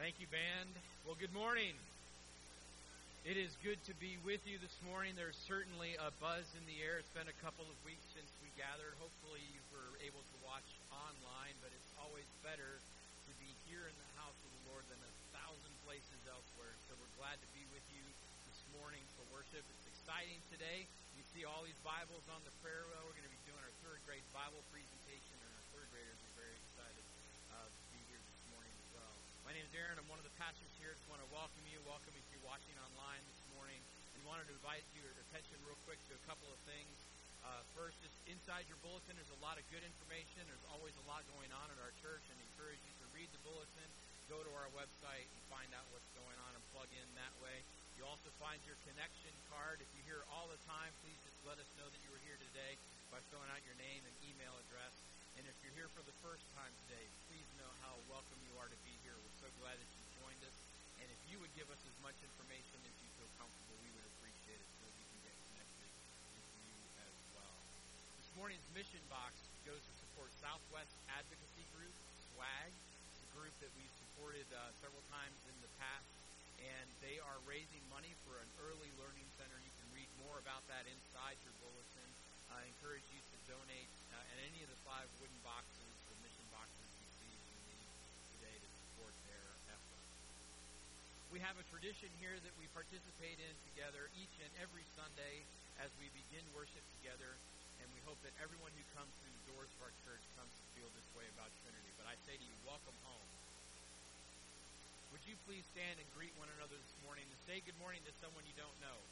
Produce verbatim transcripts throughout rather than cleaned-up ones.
Thank you, band. Well, good morning. It is good to be with you this morning. There's certainly a buzz in the air. It's been a couple of weeks since we gathered. Hopefully you were able to watch online, but it's always better to be here in the house of the Lord than a thousand places elsewhere. So we're glad to be with you this morning for worship. It's exciting today. You see all these Bibles on the prayer wheel. We're going to be doing our third grade Bible presentation, and our third graders are very excited uh, to be here this morning as well. My name is Aaron. I'm one of the pastors here. Just want to welcome you. Welcome if you're watching online this morning. And wanted to invite your attention real quick to a couple of things. Uh, first, just inside your bulletin, there's a lot of good information. There's always a lot going on at our church, and encourage you to read the bulletin, go to our website, and find out what's going on and plug in that way. You also find your connection card. If you're here all the time, please just let us know that you were here today by filling out your name and email address. And if you're here for the first time today, please know how welcome you are to be here. We're so glad that you joined us. And if you would give us as much information as you feel comfortable, we would appreciate it so we can get connected with you as well. This morning's mission box goes to support Southwest Advocacy Group, SWAG. It's a group that we've supported uh, several times in the past. And they are raising money for an early learning center. You can read more about that inside your bulletin. I encourage you to donate uh, at any of the five wooden boxes, the mission boxes you see in the today to support their effort. We have a tradition here that we participate in together each and every Sunday as we begin worship together, and we hope that everyone who comes through the doors of our church comes to feel this way about Trinity. But I say to you, welcome home. Would you please stand and greet one another this morning and say good morning to someone you don't know?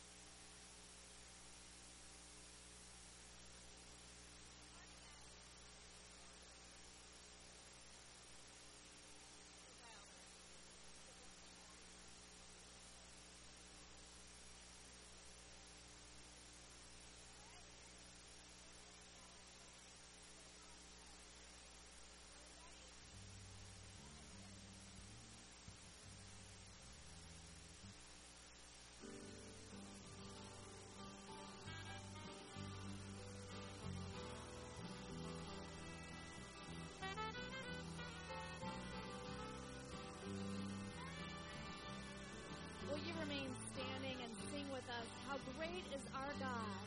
Will you remain standing and sing with us, How Great is Our God?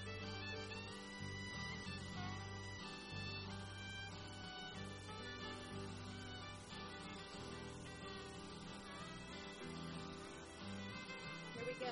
Here we go.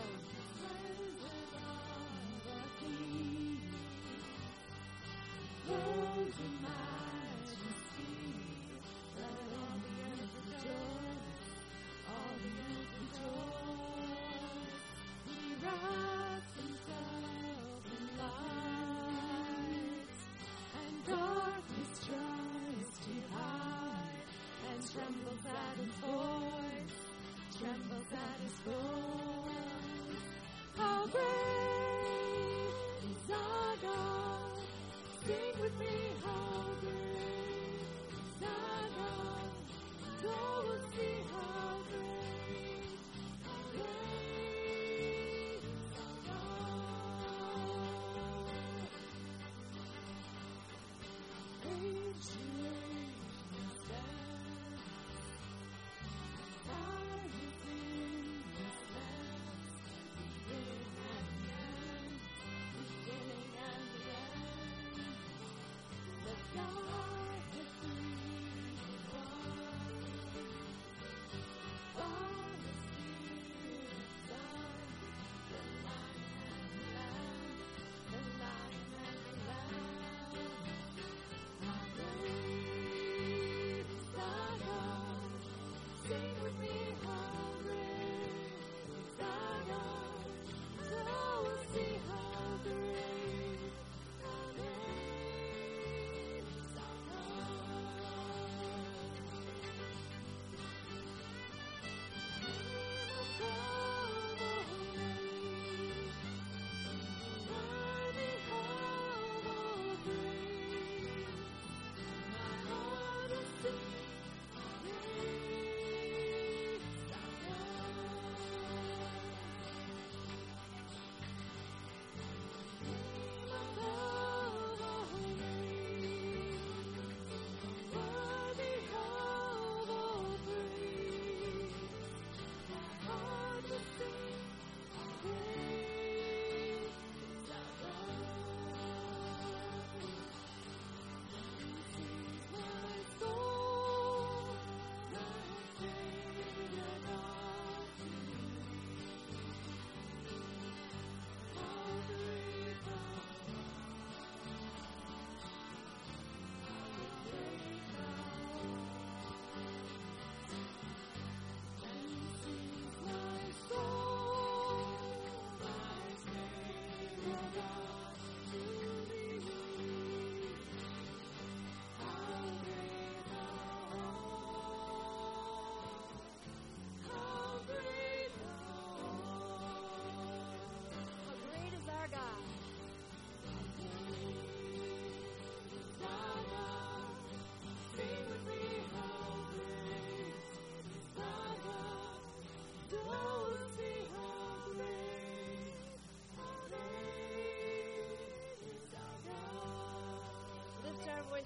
Trembles at his voice, trembles at his voice. How great is our God? Sing with me, how great is our God? Go and see how great, how great is our God. Ancient God is in this land, living and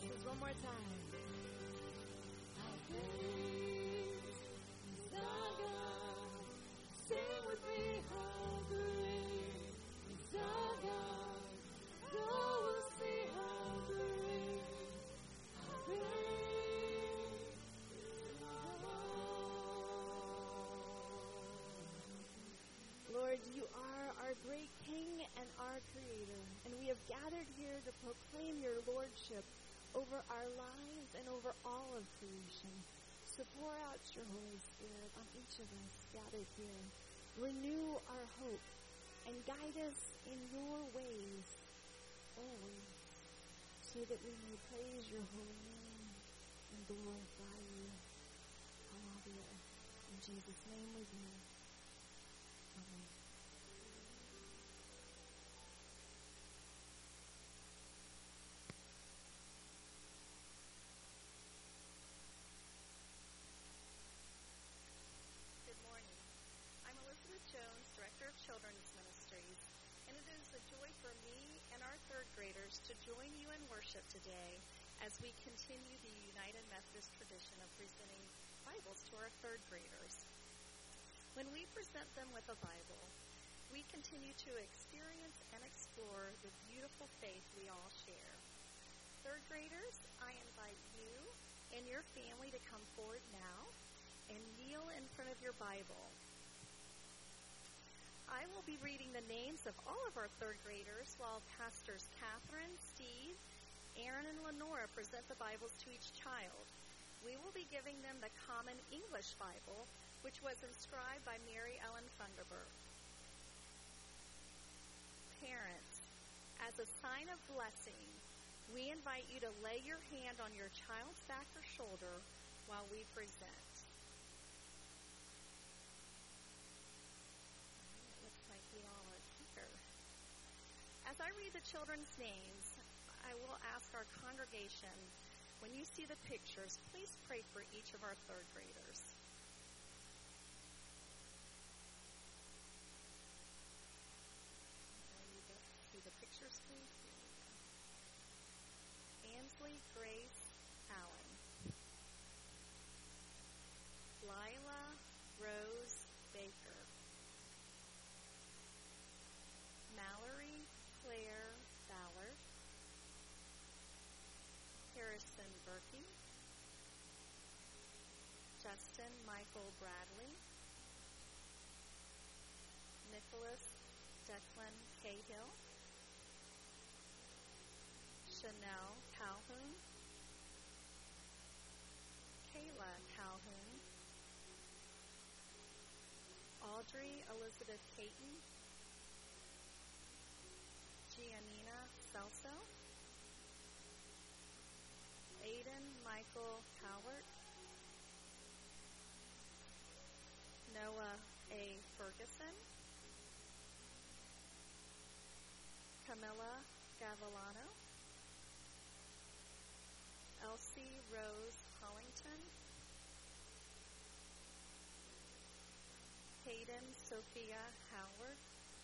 voices one more time. How great is our God. Sing with me, how great is our God. Go and see how great, how great is our God. Lord, you are our great King and our Creator, and we have gathered here to proclaim your Lordship over our lives and over all of creation. So pour out your Holy Spirit on each of us gathered here. Renew our hope and guide us in your ways always, so that we may praise your holy name and glorify you on all the earth. In Jesus' name we pray. Amen. Good morning. I'm Elizabeth Jones, Director of Children's Ministries, and it is a joy for me and our third graders to join you in worship today as we continue the United Methodist tradition of presenting Bibles to our third graders. When we present them with a Bible, we continue to experience and explore the beautiful faith we all share. Third graders, I invite you and your family to come forward now and kneel in front of your Bible. I will be reading the names of all of our third graders while Pastors Catherine, Steve, Aaron, and Lenora present the Bibles to each child. We will be giving them the Common English Bible, which was inscribed by Mary Ellen Funderburk. Parents, as a sign of blessing, we invite you to lay your hand on your child's back or shoulder while we present. It looks like we all are here. As I read the children's names, I will ask our congregation, when you see the pictures, please pray for each of our third graders. See the pictures, please? Ansley Grace Allen. Lila Rose Baker. Mallory Claire Ballard. Harrison Berkey. Justin Michael Bradley. Nicholas Declan Cahill. Chanel Calhoun. Kayla Calhoun. Audrey Elizabeth Caton. Giannina Celso. Aiden Michael Cowart. Noah A. Ferguson. Camilla Gavillano. Elsie Rose Hollington. Hayden Sophia Howard.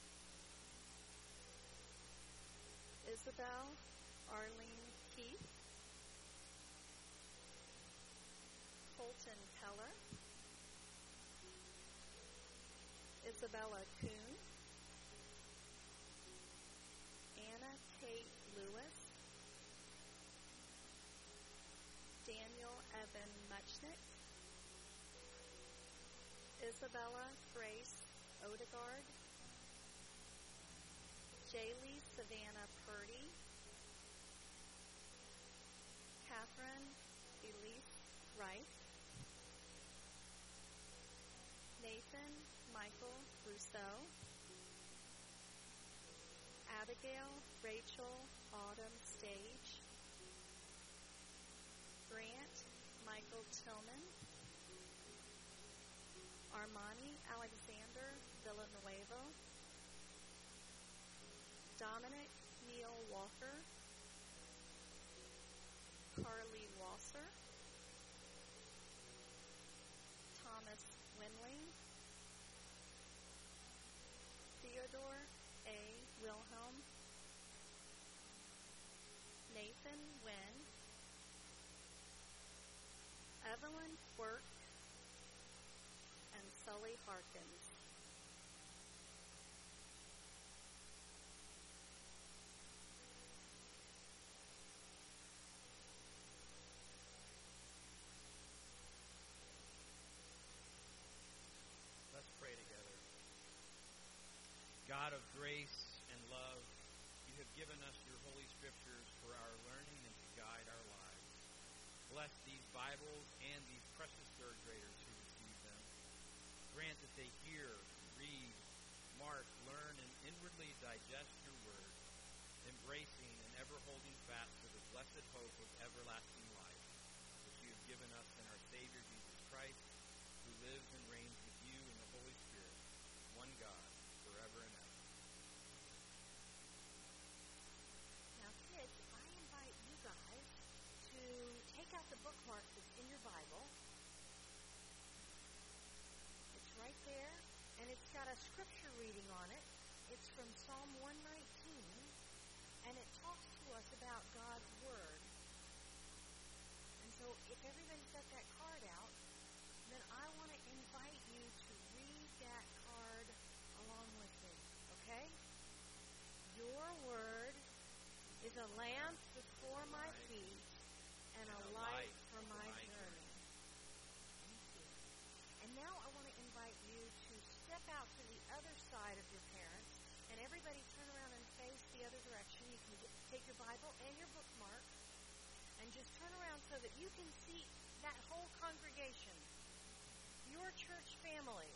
Isabel Arlene Keith. Colton Keller. Isabella Kuhn. Anna Kate Lewis. Daniel Evan Muchnick. Isabella Grace Odegaard. Jaylee Savannah Purdy. Catherine Elise Rice. Nathan Michael Rousseau. Abigail Rachel Autumn Stage. Grant Michael Tillman. Armani Alexander Villanueva. Dominic Neil Walker. Carly Wasser. Thomas Winling. Theodore A. Wilhelm. Nathan Wynn. Evelyn Quirk and Sully Harkins. Let's pray together. God of grace and love, you have given us your holy scriptures for our learning and to guide our lives. Bless these Bibles and these precious third graders who receive them. Grant that they hear, read, mark, learn, and inwardly digest your word, embracing and ever holding fast to the blessed hope of everlasting life, which you have given us in our Savior Jesus Christ, who lives and reigns with you in the Holy Spirit, one God, forever and ever. Now, kids, I invite you guys to take out the bookmark that's in your Bible. It's right there, and it's got a scripture reading on it. It's from Psalm one nineteen, and it talks to us about God's Word. And so if everybody's got that card out, then I want to invite you to read that card along with me, okay? Your word is a lamp before my feet and a light for my journey. Thank you. And now I want to invite you to step out to the other side of your parents, and everybody turn around and face the other direction. You can take your Bible and your bookmark and just turn around so that you can see that whole congregation, your church family.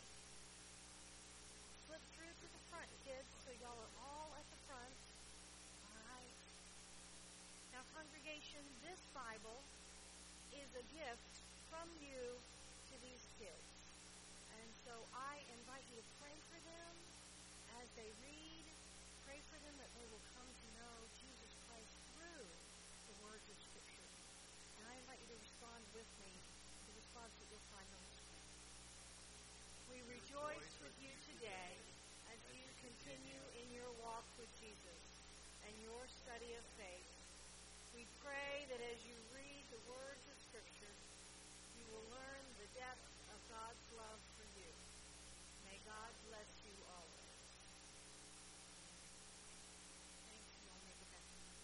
Flip through to the front, kids, so y'all are all at the front. All right. Now, congregation, this Bible is a gift from you to these kids. And so I invite you to pray for them as they read. Pray for them that they will come to know Jesus Christ through the words of Scripture. And I invite you to respond with me, the response that you'll find on the screen. We rejoice with you today as you continue in your walk with Jesus and your study of faith. We pray that as you read the words of Scripture, you will learn the depth of God's love for you. May God bless you always. Thank you. I'll make it back to you.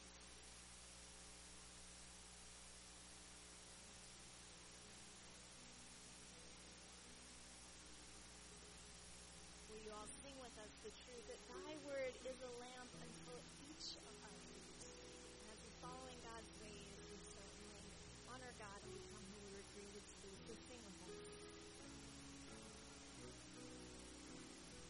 Will you all sing with us the truth that thy word is a lamp unto each of us? And as we're following God's ways, we certainly honor God and become who we were created to be. So sing with us.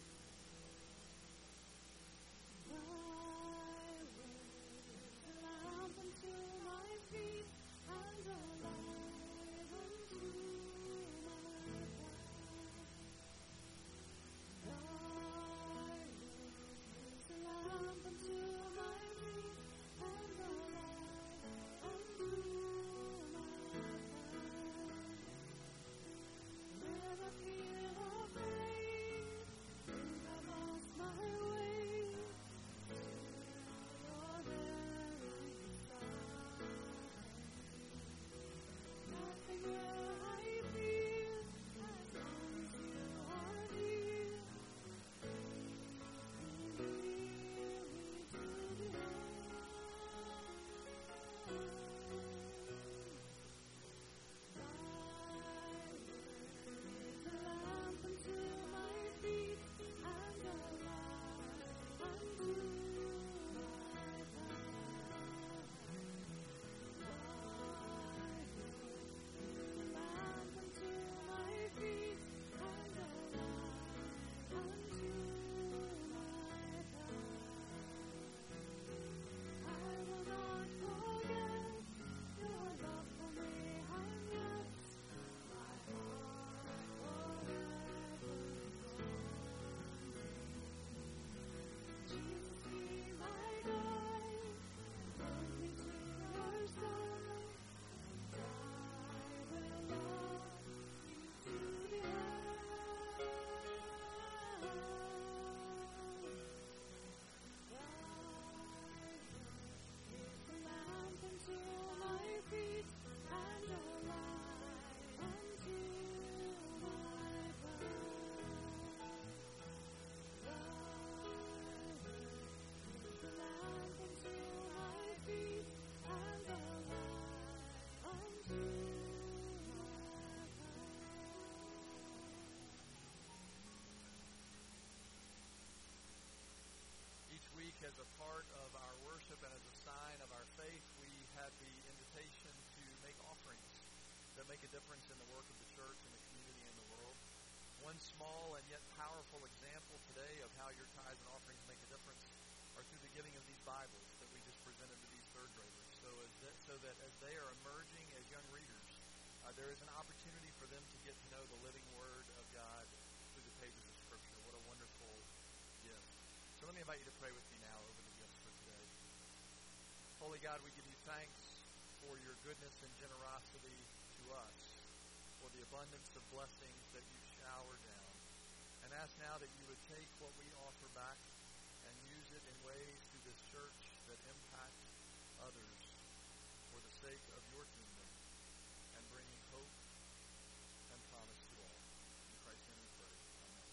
as a part of our worship and as a sign of our faith, we have the invitation to make offerings that make a difference in the work of the church and the community and the world. One small and yet powerful example today of how your tithes and offerings make a difference are through the giving of these Bibles that we just presented to these third graders. So, as that, so that as they are emerging as young readers, uh, there is an opportunity for them to get to know the living Word of God through the pages of Scripture. What a wonderful gift. So let me invite you to pray with me now over the gifts for today. Holy God, we give you thanks for your goodness and generosity to us, for the abundance of blessings that you shower down, and ask now that you would take what we offer back and use it in ways through this church that impact others for the sake of your kingdom and bringing hope and promise to all. In Christ's name we pray. Amen.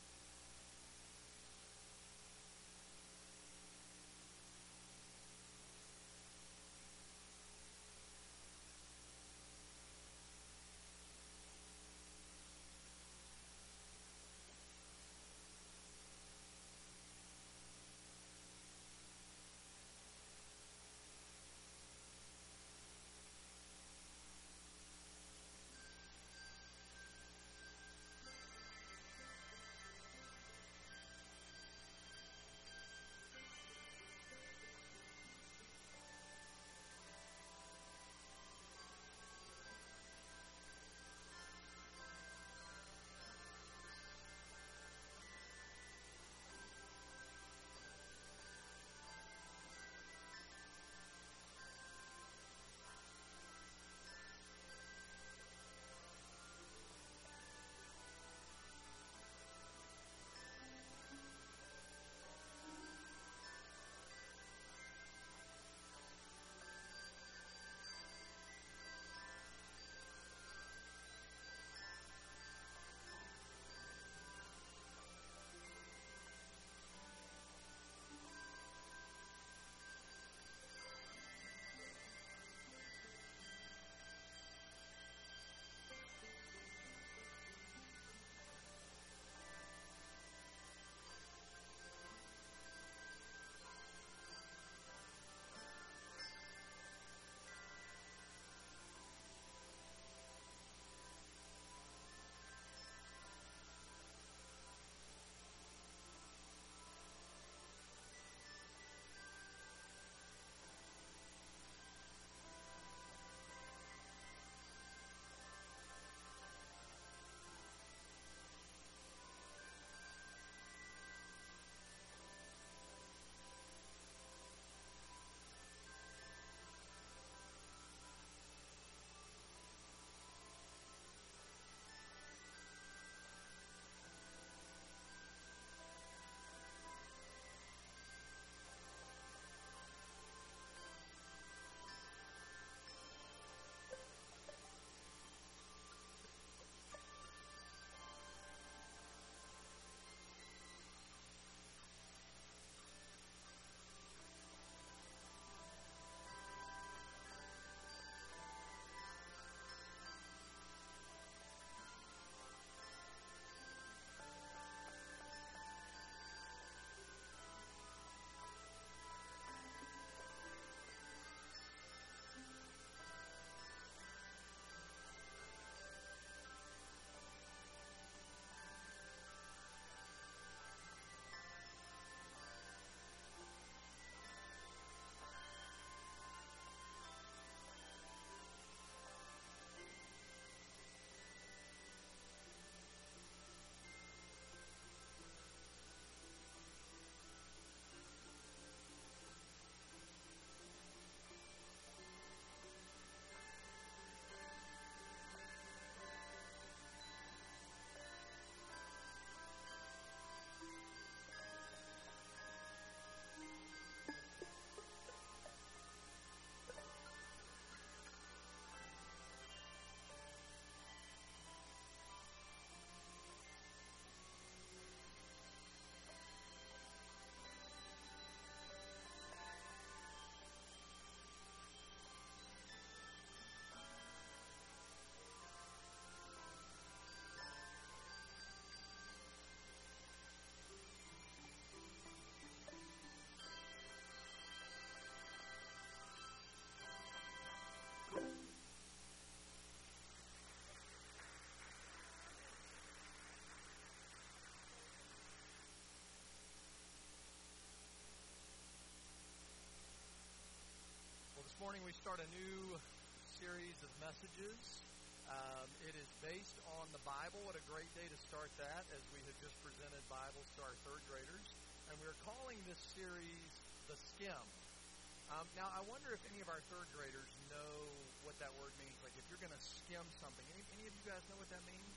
morning we start a new series of messages. Um, it is based on the Bible. What a great day to start that, as we have just presented Bibles to our third graders. And we're calling this series The Skim. Um, now, I wonder if any of our third graders know what that word means. Like, if you're going to skim something. Any, any of you guys know what that means?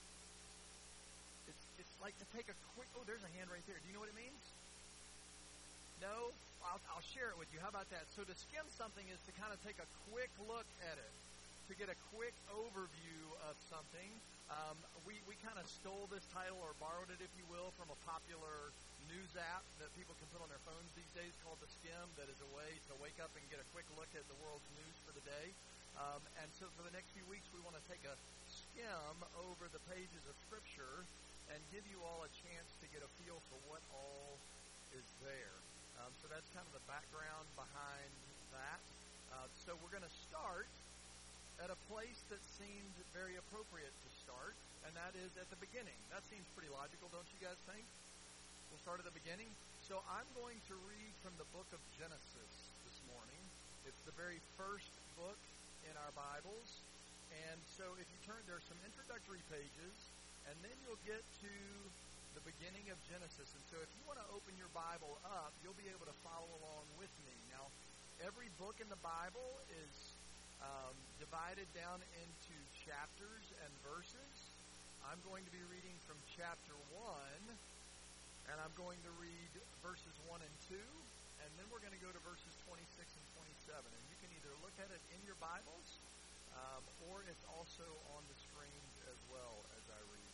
It's, it's like to take a quick... Oh, there's a hand right there. Do you know what it means? No? I'll, I'll share it with you. How about that? So to skim something is to kind of take a quick look at it, to get a quick overview of something. Um, we we kind of stole this title, or borrowed it, if you will, from a popular news app that people can put on their phones these days called The Skim, that is a way to wake up and get a quick look at the world's news for the day. Um, and so for the next few weeks, we want to take a skim over the pages of Scripture and give you all a chance to get a feel for what all is there. Um, so that's kind of the background behind that. Uh, so we're going to start at a place that seemed very appropriate to start, and that is at the beginning. That seems pretty logical, don't you guys think? We'll start at the beginning. So I'm going to read from the book of Genesis this morning. It's the very first book in our Bibles. And so if you turn, there's some introductory pages, and then you'll get to the beginning of Genesis. And so if you want to open your Bible up, you'll be able to follow along with me. Now, every book in the Bible is um, divided down into chapters and verses. I'm going to be reading from chapter one, and I'm going to read verses one and two, and then we're going to go to verses twenty-six and twenty-seven. And you can either look at it in your Bibles, um, or it's also on the screens as well as I read.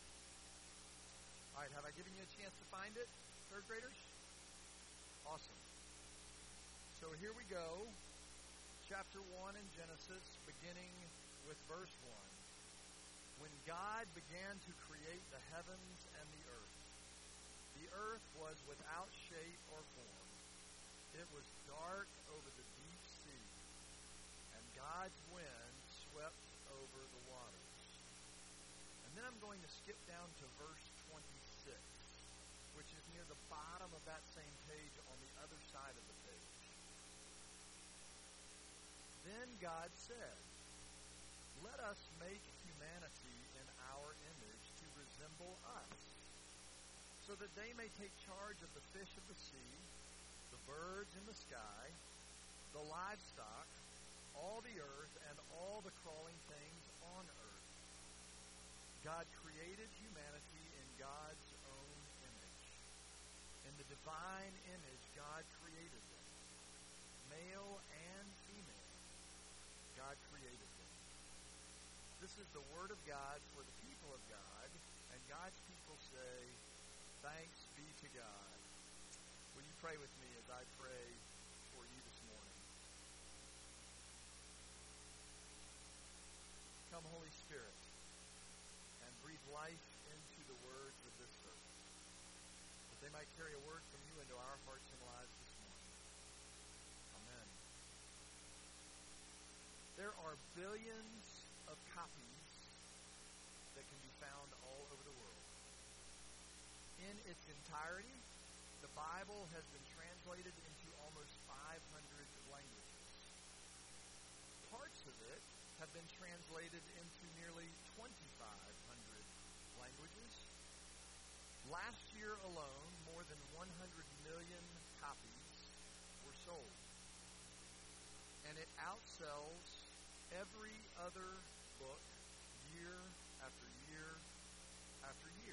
All right, have I given you a chance to find it, third graders? Awesome. So here we go. Chapter one in Genesis, beginning with verse one. When God began to create the heavens and the earth, the earth was without shape or form. It was dark over the deep sea, and God's wind swept over the waters. And then I'm going to skip down to verse twenty-six, which is near the bottom of that same page on the other side of the page. Then God said, "Let us make humanity in our image to resemble us, so that they may take charge of the fish of the sea, the birds in the sky, the livestock, all the earth, and all the crawling things on earth." God created humanity in God's own image. In the divine image, God created them. Male and female, God created them. This is the word of God for the people of God, and God's people say, "Thanks be to God." Will you pray with me as I pray for you this morning? Come, Holy Spirit, and breathe life into the words of this service, that they might carry a word from you into our hearts and lives this morning. Amen. There are billions of copies that can be found all over the world. In its entirety, the Bible has been translated into almost five hundred languages. Parts of it have been translated into nearly twenty-five hundred languages. Last year alone, more than one hundred million copies were sold. And it outsells every other book year after year after year.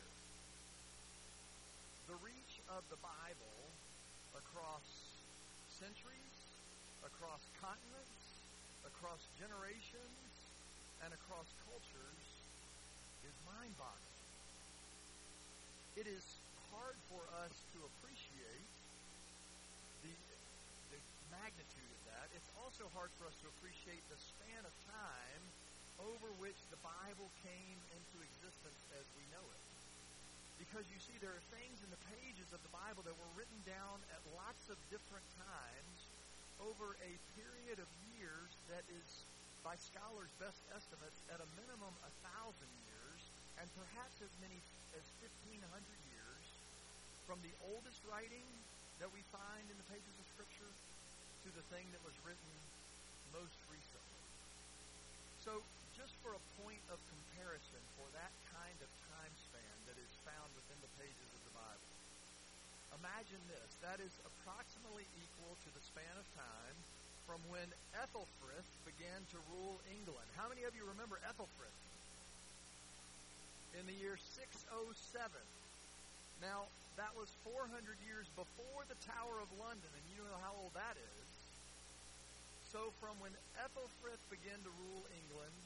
The reach of the Bible across centuries, across continents, across generations, and across cultures is mind-boggling. It is hard for us to appreciate the, the magnitude of that. It's also hard for us to appreciate the span of time over which the Bible came into existence as we know it. Because you see, there are things in the pages of the Bible that were written down at lots of different times over a period of years that is, by scholars' best estimates, at a minimum a thousand years, and perhaps as many as fifteen hundred years, from the oldest writing that we find in the pages of Scripture to the thing that was written most recently. So just for a point of comparison for that kind of time span that is found within the pages of the Bible, imagine this. That is approximately equal to the span of time from when Ethelfrith began to rule England. How many of you remember Ethelfrith? In the year six oh seven. Now, that was four hundred years before the Tower of London, and you know how old that is. So from when Ethelfrith began to rule England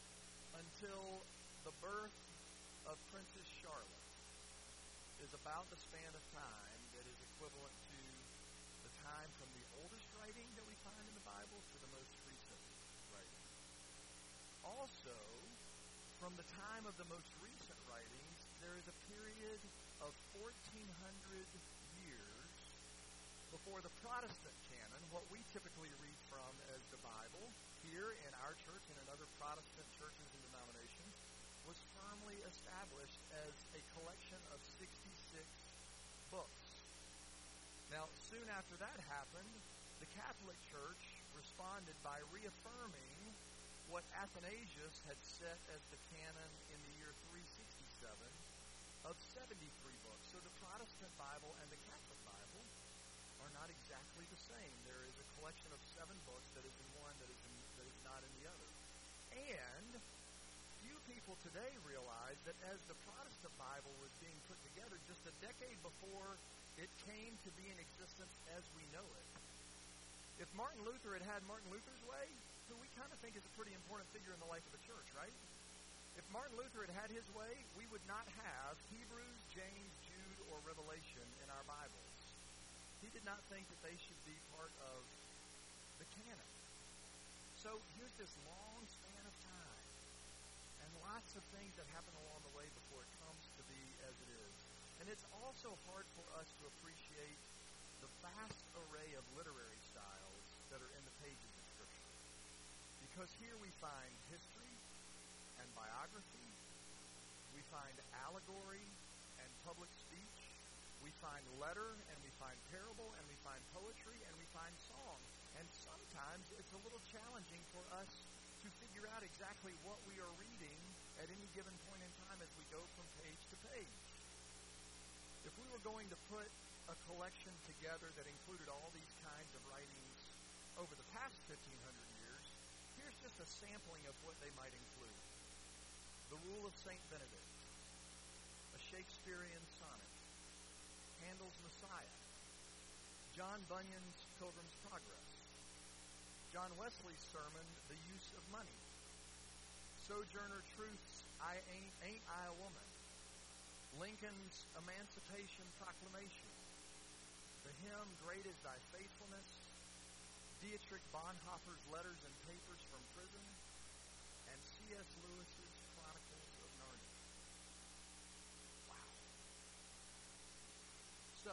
until the birth of Princess Charlotte is about the span of time that is equivalent to the time from the oldest writing that we find in the Bible to the most recent writing. Also, from the time of the most recent writings, there is a period of fourteen hundred years before the Protestant canon, what we typically read from as the Bible, here in our church and in other Protestant churches and denominations, was firmly established as a collection of sixty-six books. Now, soon after that happened, the Catholic Church responded by reaffirming what Athanasius had set as the canon in the year three sixty-seven of seventy-three books. So the Protestant Bible and the Catholic Bible are not exactly the same. There is a collection of seven books that is in one that is, in, that is not in the other. And few people today realize that as the Protestant Bible was being put together just a decade before it came to be in existence as we know it, if Martin Luther had had Martin Luther's way, who we kind of think is a pretty important figure in the life of the church, right? If Martin Luther had had his way, we would not have Hebrews, James, Jude, or Revelation in our Bibles. He did not think that they should be part of the canon. So here's this long span of time, and lots of things that happen along the way before it comes to be as it is. And it's also hard for us to appreciate the vast array of literary styles that are in the pages of Scripture. Because here we find history and biography, we find allegory and public speech, we find letter and we find parable and we find poetry and we find song. And sometimes it's a little challenging for us to figure out exactly what we are reading at any given point in time as we go from page to page. If we were going to put a collection together that included all these kinds of writings over the past fifteen hundred years, here's just a sampling of what they might include. The Rule of Saint Benedict, a Shakespearean sonnet, Handel's Messiah, John Bunyan's Pilgrim's Progress, John Wesley's sermon, The Use of Money, Sojourner Truth's I Ain't, Ain't I a Woman, Lincoln's Emancipation Proclamation, the hymn Great is Thy Faithfulness, Dietrich Bonhoeffer's Letters and Papers from Prison, and C S Lewis's Chronicles of Narnia. Wow. So,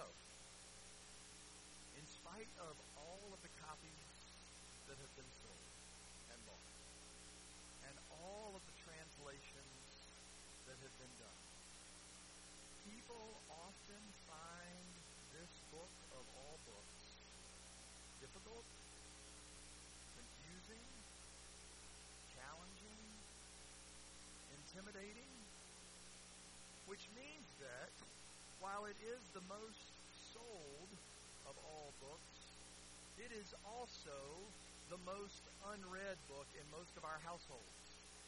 in spite of all of the copies that have been sold and bought, and all of the translations that have been done, people often find this book of all books difficult, confusing, challenging, intimidating, which means that while it is the most sold of all books, it is also the most unread book in most of our households.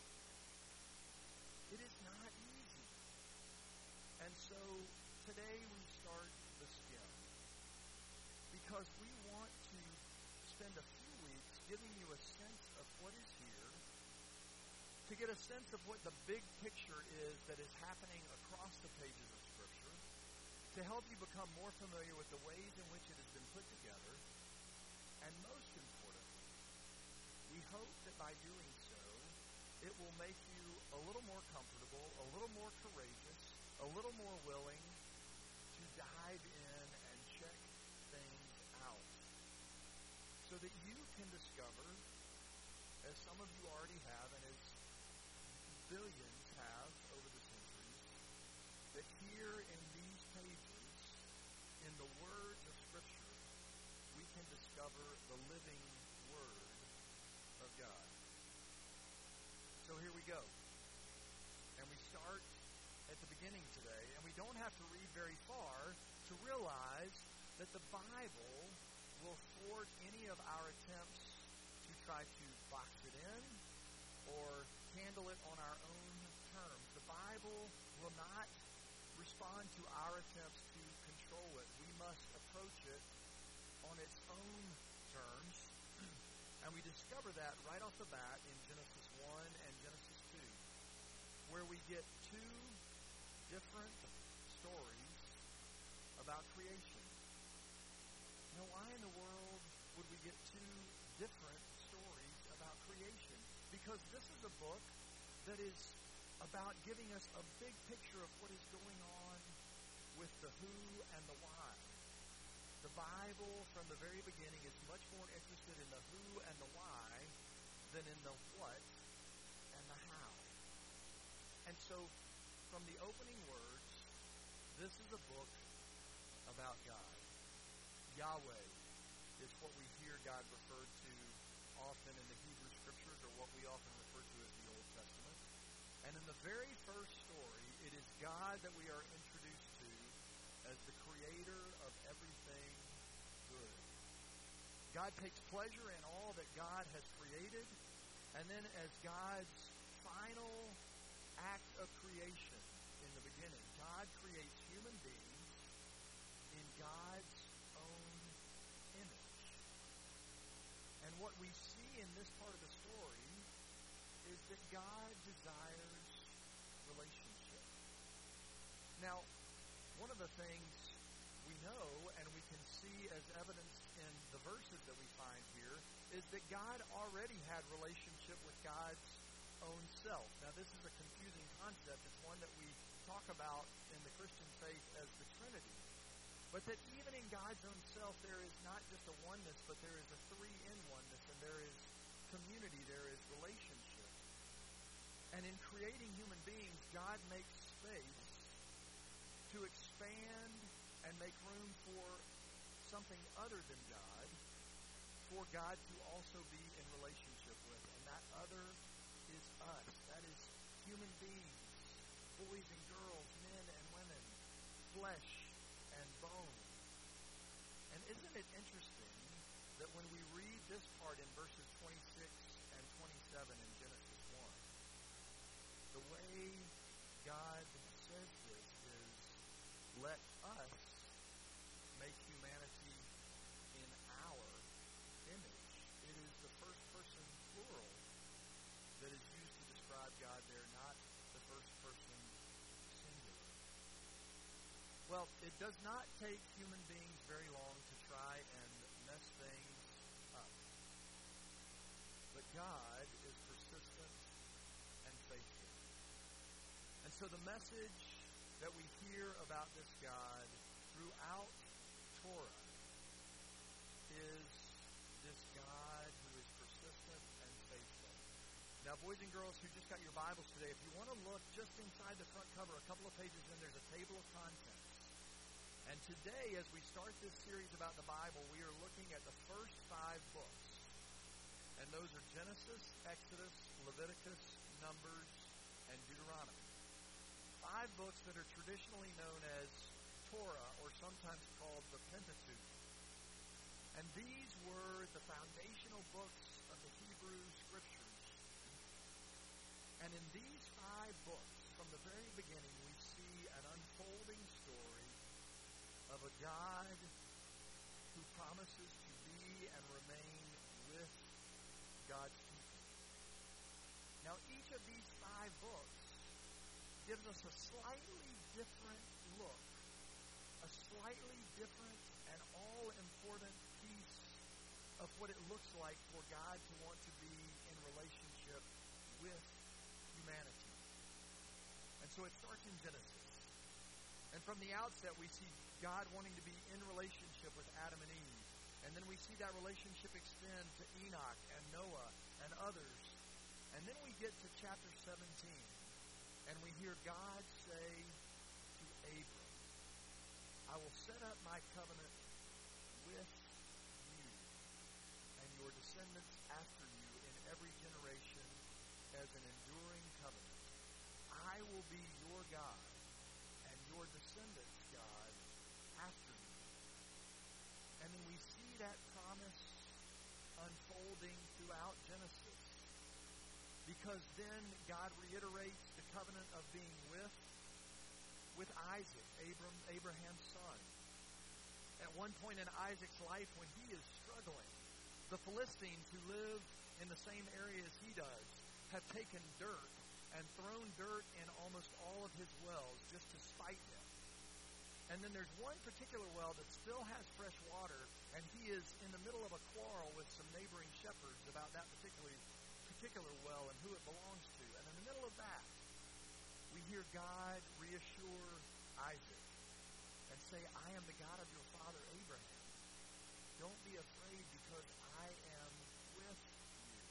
It is not easy. And so today we start the skim because we want to spend a few weeks giving you a sense of what is here, to get a sense of what the big picture is that is happening across the pages of Scripture, to help you become more familiar with the ways in which it has been put together, and most importantly, we hope that by doing so, it will make you a little more comfortable, a little more courageous, a little more willing to dive in and check things out so that you can discover, as some of you already have and as billions have over the centuries, that here in these pages, in the words of Scripture, we can discover the living Word so here we go. And we start at the beginning today, and we don't have to read very far to realize that the Bible will thwart any of our attempts to try to box it in or handle it on our own terms. The Bible will not respond to our attempts to control it. We must approach it on its own terms. And we discover that right off the bat in Genesis one and Genesis two, where we get two different stories about creation. Now, why in the world would we get two different stories about creation? Because this is a book that is about giving us a big picture of what is going on with the who and the why. The Bible, from the very beginning, is much more interested in the who and the why than in the what and the how. And so, from the opening words, this is a book about God. Yahweh is what we hear God referred to often in the Hebrew Scriptures, or what we often refer to as the Old Testament. And in the very first story, it is God that we are introduced to as the creator of everything good. God takes pleasure in all that God has created, and then as God's final act of creation in the beginning, God creates human beings in God's own image. And what we see in this part of the story is that God desires relationship. Now, one of the things we know and we can see as evidenced in the verses that we find here is that God already had relationship with God's own self. Now, this is a confusing concept. It's one that we talk about in the Christian faith as the Trinity. But that even in God's own self, there is not just a oneness, but there is a three-in-oneness, and there is community, there is relationship. And in creating human beings, God makes space to expand and make room for something other than God, for God to also be in relationship with. And that other is us. That is human beings, boys and girls, men and women, flesh and bone. And isn't it interesting that when we read this part in verses twenty-six and twenty-seven in Genesis one, the way God says this is, let us make humanity in our image. It is the first person plural that is used to describe God there, not the first person singular. Well, it does not take human beings very long to try and mess things up. But God is persistent and faithful. And so the message that we hear about this God throughout Torah is this God who is persistent and faithful. Now, boys and girls who just got your Bibles today, if you want to look just inside the front cover, a couple of pages in, there's a table of contents. And today, as we start this series about the Bible, we are looking at the first five books. And those are Genesis, Exodus, Leviticus, Numbers, and Deuteronomy. Five books that are traditionally known as Torah, or sometimes called the Pentateuch. And these were the foundational books of the Hebrew Scriptures. And in these five books, from the very beginning, we see an unfolding story of a God who promises to be and remain with God's people. Now, each of these five books gives us a slightly different look, a slightly different and all-important piece of what it looks like for God to want to be in relationship with humanity. And so it starts in Genesis. And from the outset, we see God wanting to be in relationship with Adam and Eve. And then we see that relationship extend to Enoch and Noah and others. And then we get to chapter seventeen. And we hear God say to Abram, I will set up my covenant with you and your descendants after you in every generation as an enduring covenant. I will be your God and your descendants' God after you. And then we see that promise unfolding throughout Genesis. Because then God reiterates the covenant of being with with Isaac, Abram, Abraham's son. At one point in Isaac's life when he is struggling, the Philistines who live in the same area as he does have taken dirt and thrown dirt in almost all of his wells just to spite him. And then there's one particular well that still has fresh water, and he is in the middle of a quarrel with some neighboring shepherds about that particular, particular well and who it belongs to. And in the middle of that, we hear God reassure Isaac and say, I am the God of your father Abraham. Don't be afraid because I am with you.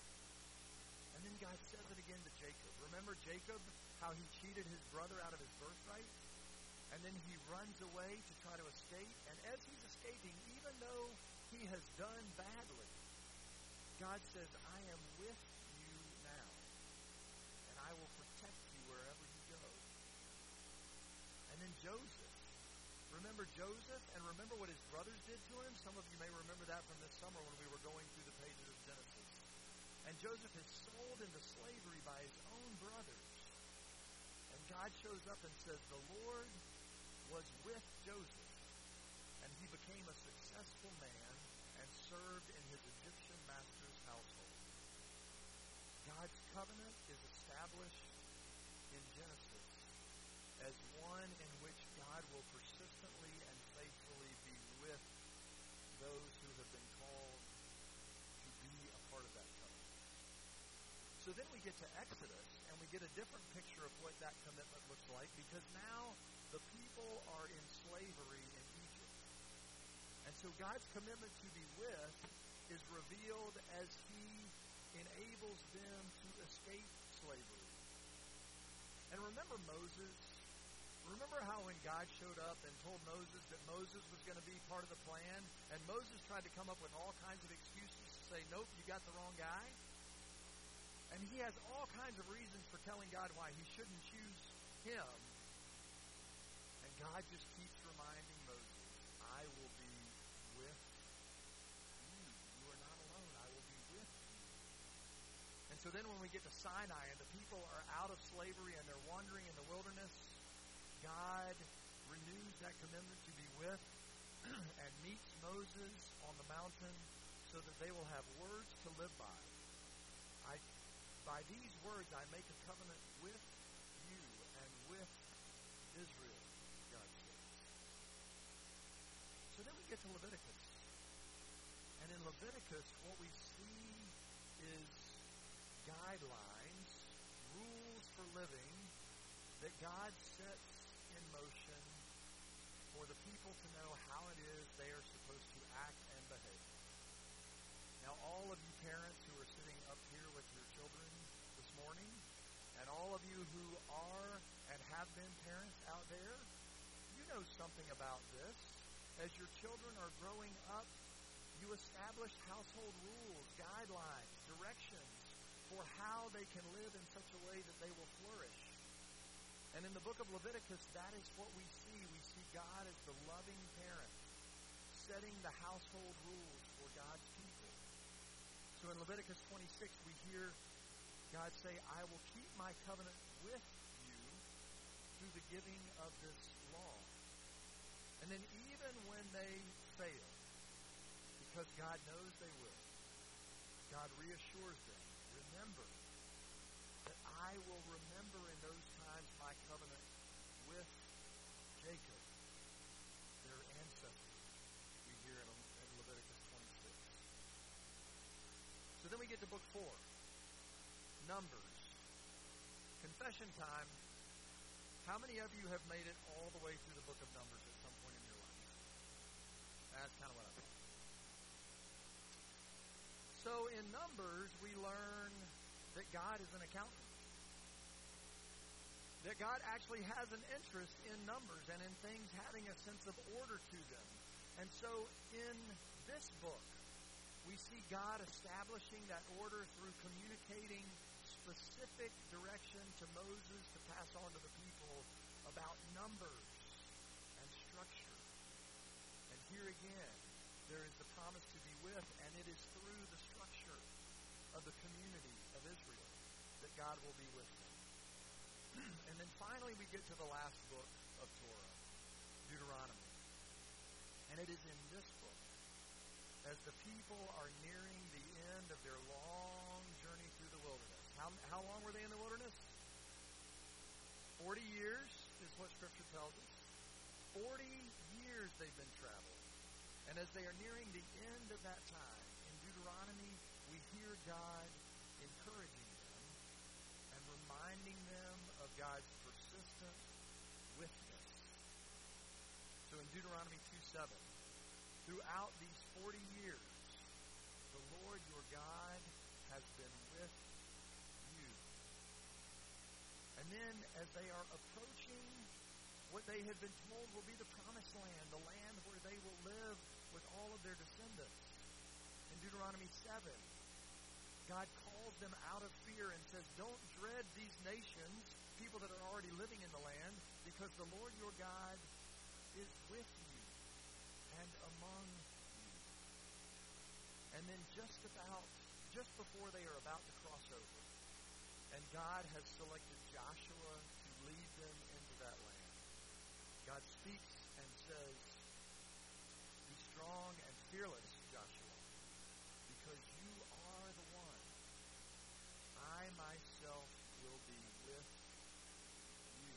And then God says it again to Jacob. Remember Jacob, how he cheated his brother out of his birthright? And then he runs away to try to escape. And as he's escaping, even though he has done badly, God says, I am with you now. And I will protect you wherever you go. And then Joseph. Remember Joseph? And remember what his brothers did to him? Some of you may remember that from this summer when we were going through the pages of Genesis. And Joseph is sold into slavery by his own brothers. And God shows up and says, the Lord was with Joseph, and he became a successful man and served in his Egyptian master's household. God's covenant is established in Genesis as one in which God will persistently and faithfully be with those who have been called to be a part of that covenant. So then we get to Exodus, and we get a different picture of what that commitment looks like, because now the people are in slavery in Egypt. And so God's commitment to be with is revealed as he enables them to escape slavery. And remember Moses? Remember how when God showed up and told Moses that Moses was going to be part of the plan, and Moses tried to come up with all kinds of excuses to say, nope, you got the wrong guy? And he has all kinds of reasons for telling God why he shouldn't choose him. And God just keeps reminding Moses, I will be with you. You are not alone. I will be with you. And so then when we get to Sinai and the people are out of slavery and they're wandering in the wilderness, God renews that commitment to be with and meets Moses on the mountain so that they will have words to live by. I, by these words I make a covenant with you and with Israel, God says. So then we get to Leviticus. And in Leviticus, what we see is guidelines, rules for living that God sets in motion for the people to know how it is they are supposed to act and behave. Now, all of you parents who are sitting up here with your children this morning, and all of you who are and have been parents out there, you know something about this. As your children are growing up, you establish household rules, guidelines, directions for how they can live in such a way that they will flourish. And in the book of Leviticus, that is what we see. We see God as the loving parent, setting the household rules for God's people. So in Leviticus twenty-six, we hear God say, I will keep my covenant with you through the giving of this law. And then even when they fail, because God knows they will, God reassures them, remember that I will remember in those times my covenant with Jacob, their ancestor, we hear in, in Leviticus twenty-six. So then we get to book four, Numbers. Confession time. How many of you have made it all the way through the book of Numbers at some point in your life? That's kind of what I thought. So in Numbers, we learn that God is an accountant. That God actually has an interest in numbers and in things having a sense of order to them. And so in this book, we see God establishing that order through communicating specific direction to Moses to pass on to the people about numbers and structure. And here again, there is the promise to be with, and it is through the structure of the community of Israel that God will be with them. And then finally we get to the last book of Torah, Deuteronomy. And it is in this book, as the people are nearing the end of their long journey through the wilderness. How, how long were they in the wilderness? Forty years is what Scripture tells us. Forty years they've been traveling. And as they are nearing the end of that time, in Deuteronomy, we hear God encouraging them and reminding them of God's persistent witness. So in Deuteronomy two seven, throughout these forty years, the Lord your God has been with you. And then as they are approaching what they had been told will be the promised land, the land where they will live with all of their descendants. In Deuteronomy seven, God calls them out of fear and says, don't dread these nations, people that are already living in the land, because the Lord your God is with you and among you. And then just about, just before they are about to cross over, and God has selected Joshua to lead them into that land, God speaks and says, be strong and fearless, Joshua, because you are the one. I myself will be with you.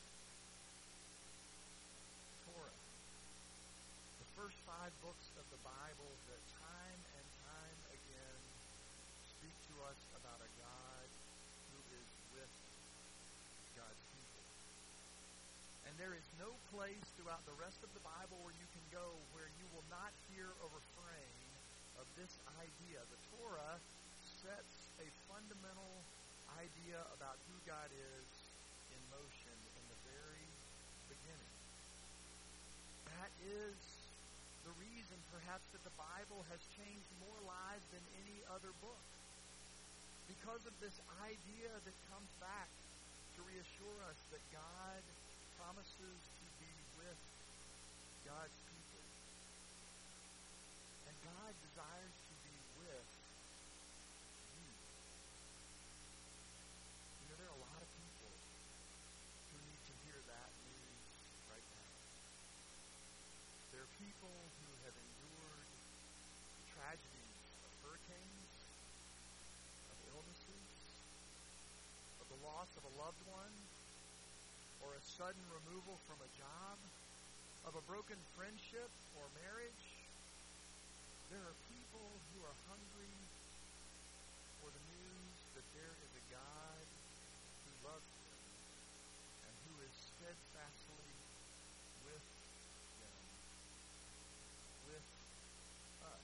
Torah, the first five books of the Bible that time and time again speak to us about a God who is with God's people. And there is no place throughout the rest of the Bible where you can go where you will not hear a refrain of this idea. The Torah sets a fundamental idea about who God is in motion in the very beginning. That is the reason, perhaps, that the Bible has changed more lives than any other book. Because of this idea that comes back to reassure us that God promises to be with God's people. And God desires to be with you. You know, there are a lot of people who need to hear that news right now. There are people who have endured the tragedies of hurricanes, of illnesses, of the loss of a loved one, or a sudden removal from a job, of a broken friendship or marriage. There are people who are hungry for the news that there is a God who loves them and who is steadfastly with them, with us.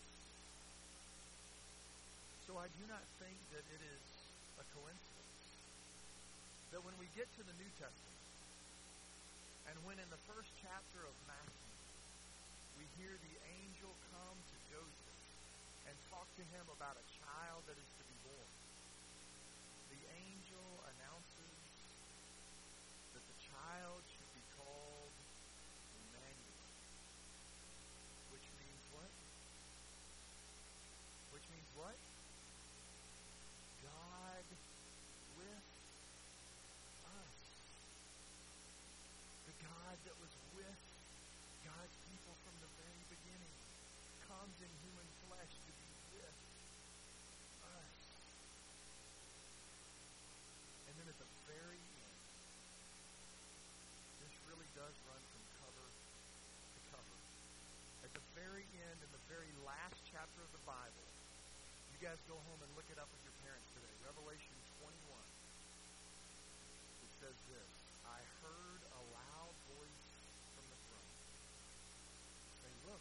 So I do not think that it is a coincidence that when we get to the New Testament, and when in the first chapter of Matthew, we hear the angel come to Joseph and talk to him about a child that is to be born, the angel announces that the child should be called Emmanuel, which means what? Which means what? God with us. The God that was with God's people from the very beginning comes in human flesh to be with us. And then at the very end, this really does run from cover to cover. At the very end, in the very last chapter of the Bible, you guys go home and look it up with your parents today. Revelation twenty-one. It says this, I heard a loud voice from the throne saying, look,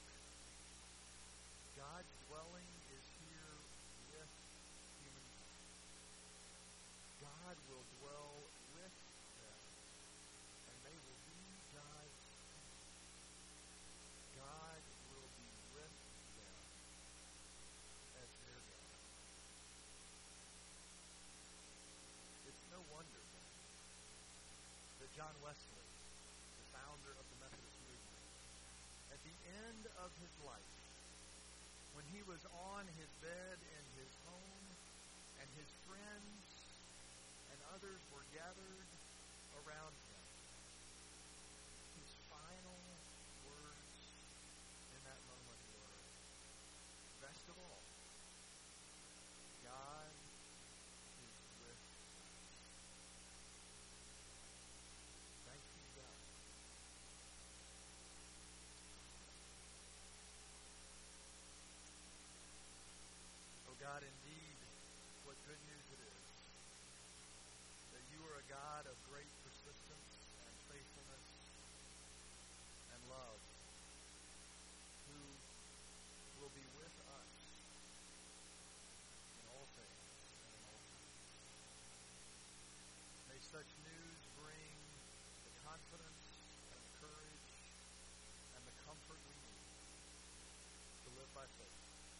God's dwelling is here with humankind. God will dwell with them, and they will be God's people. God will be with them as their God. It's the end of his life, when he was on his bed in his home, and his friends and others were gathered around him, his final words in that moment were, best of all, God is with us. Thank you, God. Oh God, indeed, what good news it is that you are a God of great persistence and faithfulness and love, who will be with us in all things and in all times. May such news bring the confidence and the courage and the comfort we need to live by faith.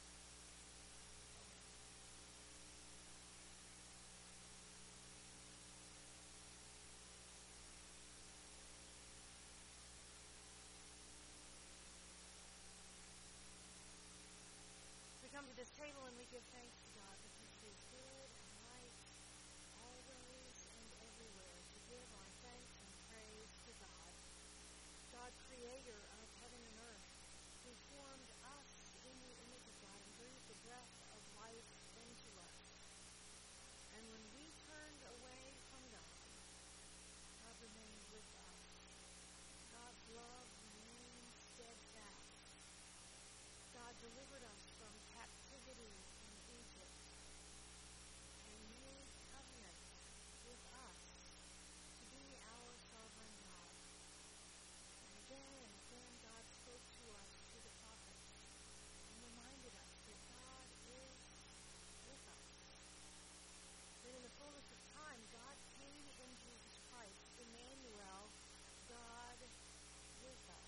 We come to this table and we give thanks to God because He is good and right always and everywhere to give our thanks and praise to God. God, creator of heaven and earth, who formed us in the image of God and breathed the breath of life into us. And when we turned away from God, God remained with us. God's love remained steadfast. God delivered us from captivity in Egypt and made covenant with us to be our sovereign God. And again and again God spoke to us through the prophets and reminded us that God is with us. Then in the fullness of time, God came in Jesus Christ, Emmanuel, God with us.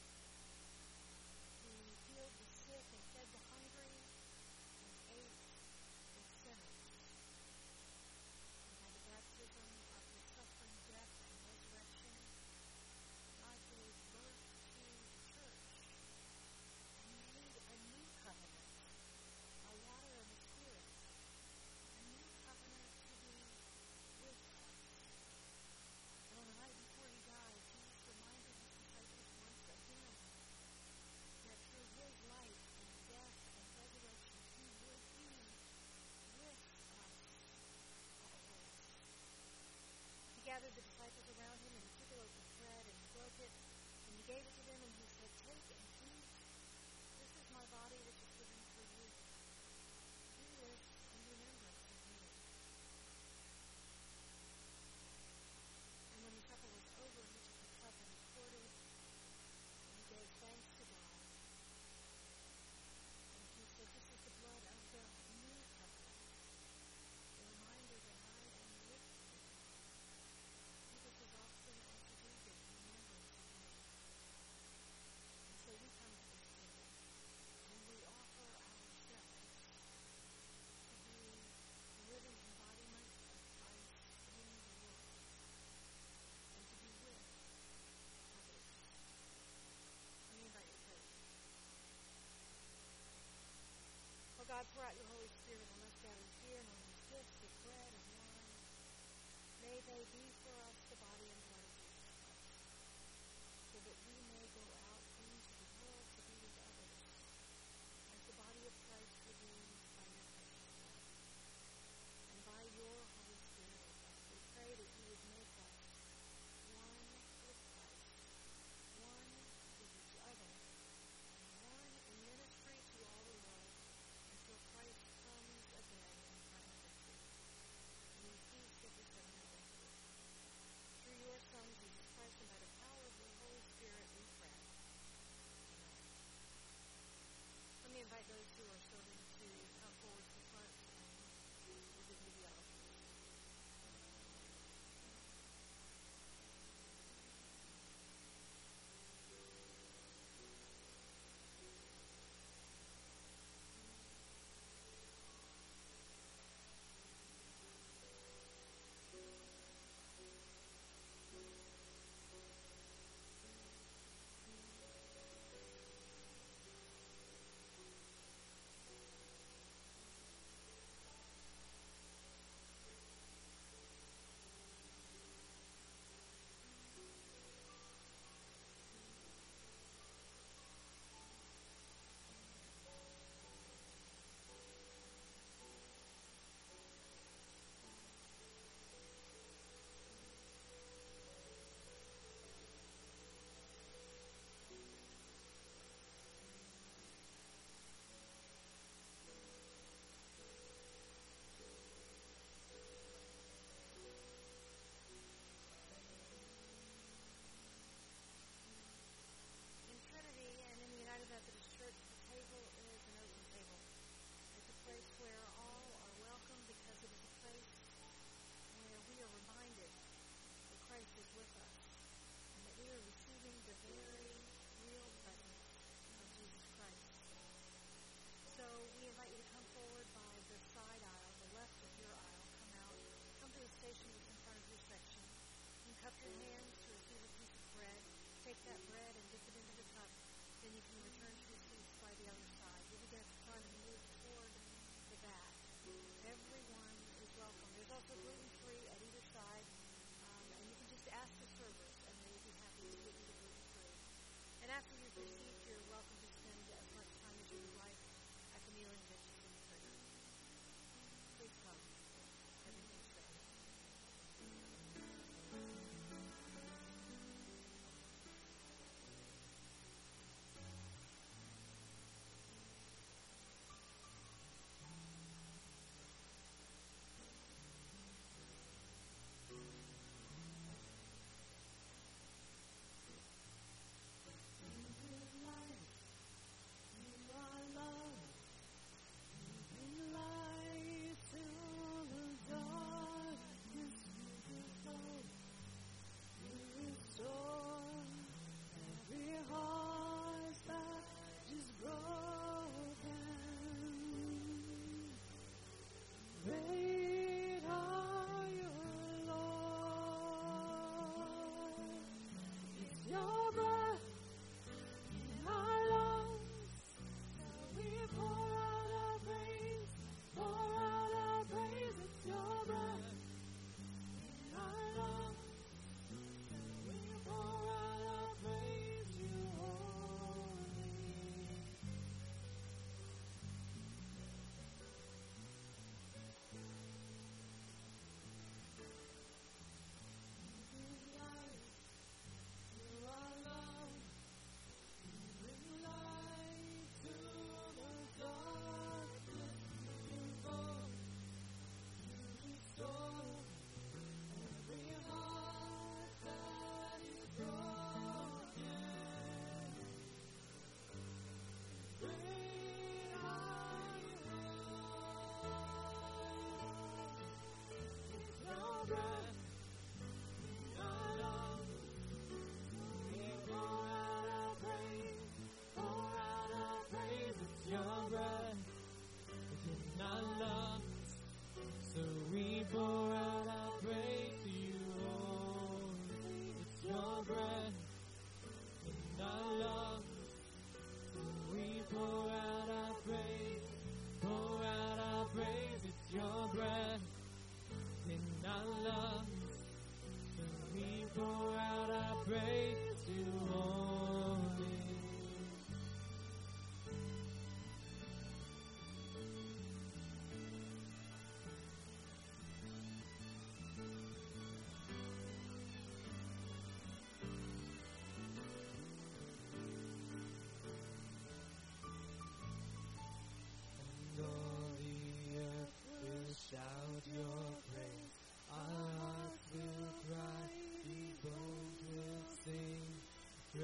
He healed the sick and fed the hungry and ate with sinners. And by the baptism of His suffering, death, and resurrection, God gave birth to the church and made a new covenant, by water and the Spirit, a new covenant to be with us. And on the night before He died, Jesus reminded His disciples once again that through His life and death and resurrection, He would be with us always. He gathered the disciples around Him, and He took a loaf of bread, and He broke it, and He gave it to them, and He said, "Take and eat. This is my body which is given for you. Do this in remembrance of me." And when the supper was over, He took the cup, and He poured it, and He gave thanks to God. And He said, "This is the blood of the new covenant, a reminder that I am with you. Do this as often as you drink it in remembrance of me." And so we come to this table, and we received, you're welcome to spend as much time as you would like at the kneeling benches in prayer. Please come. Everything's ready. Shout your praise, our hearts will cry, these bones will sing.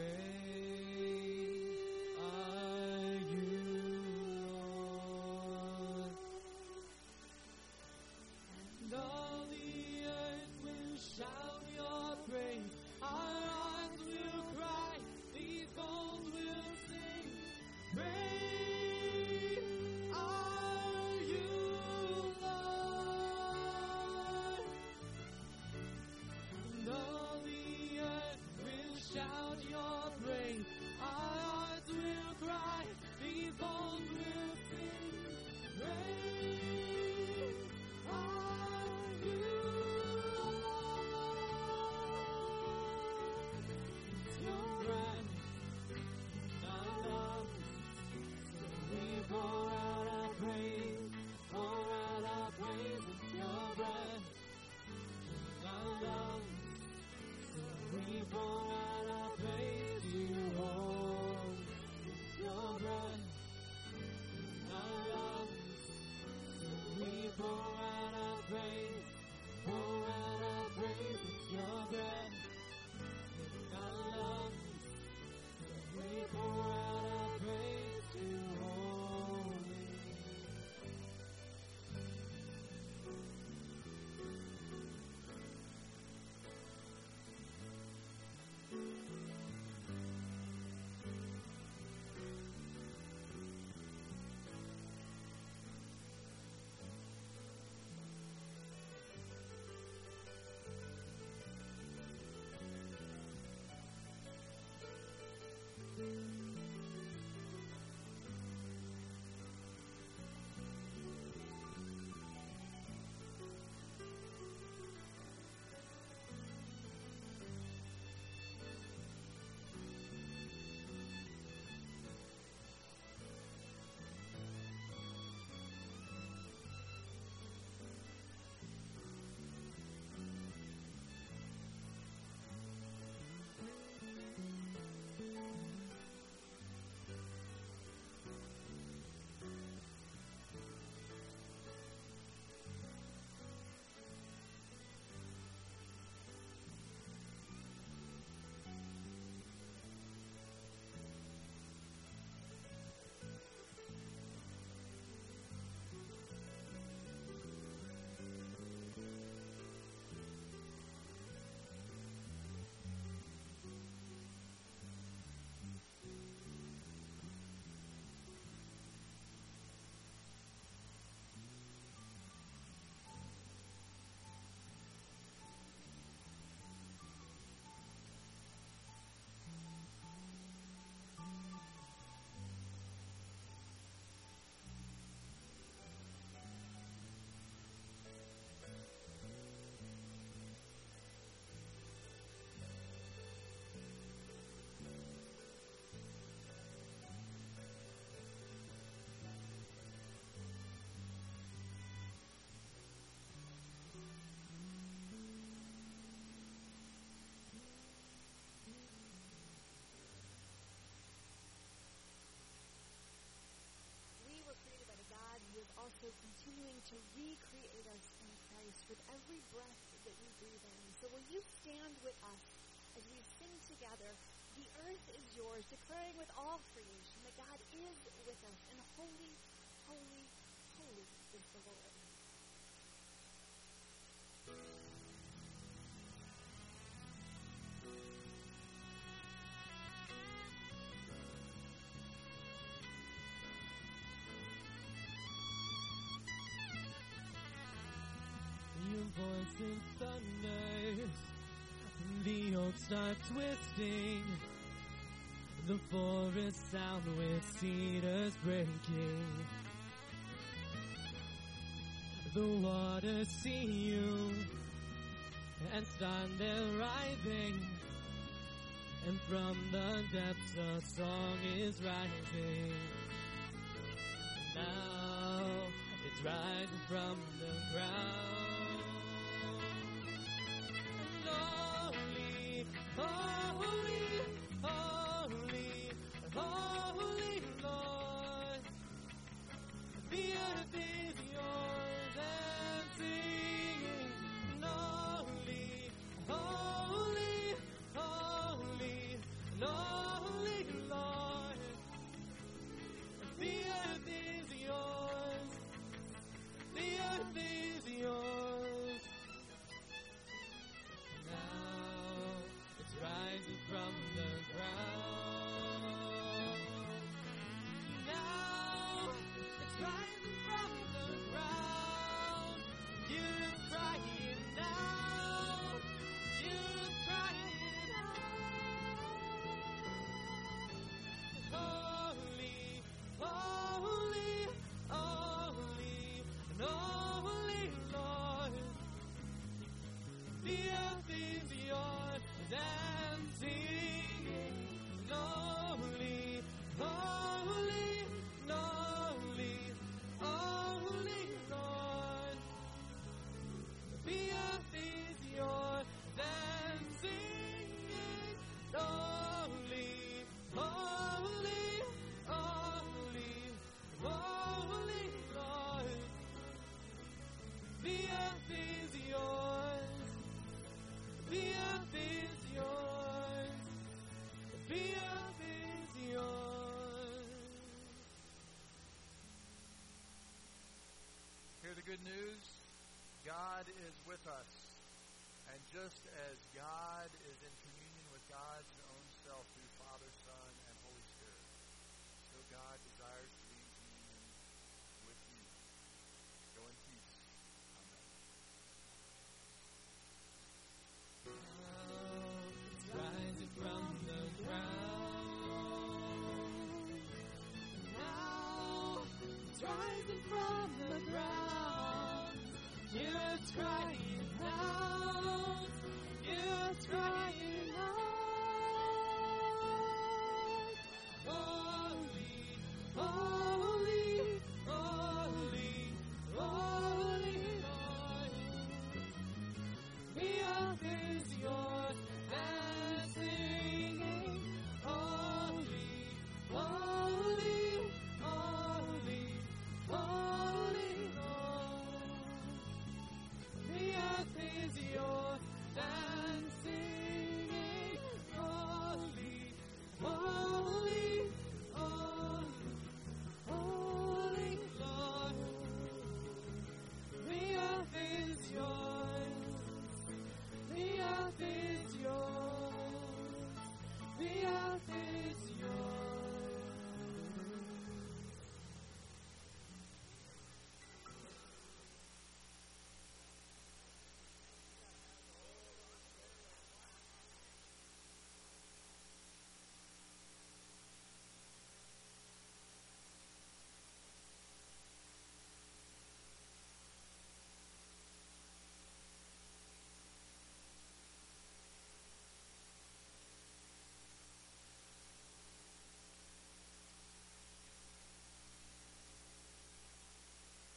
to recreate us in Christ with every breath that we breathe in. So will you stand with us as we sing together, "The earth is yours," declaring with all creation that God is with us, and holy, holy, holy is the Lord. Your voice in thunders, the oak starts twisting, the forest sound with cedars breaking. The waters see you and start their writhing, and from the depths a song is rising. Now it's rising from the ground. Holy, holy, holy, holy Lord, the earth is yours and singing. Holy, holy, holy, holy Lord, the earth is yours, the earth is yours. Rising from the ground. Now it's rising from the ground. You're crying now. You're crying out. Holy, holy, holy, holy Lord. The earth is yours. And singing, holy, holy, holy, holy Lord. The earth is yours. And singing, holy, holy, holy, holy Lord. The earth is yours. The earth is yours. The earth is yours. Hear the good news? God is with us. And just as God is in communion with God's own self through Father, Son, and Holy Spirit, so God desires to be in communion with you. Go in peace. Amen. It's rising from the ground. Now it's rising from the ground. You're crying out. You're crying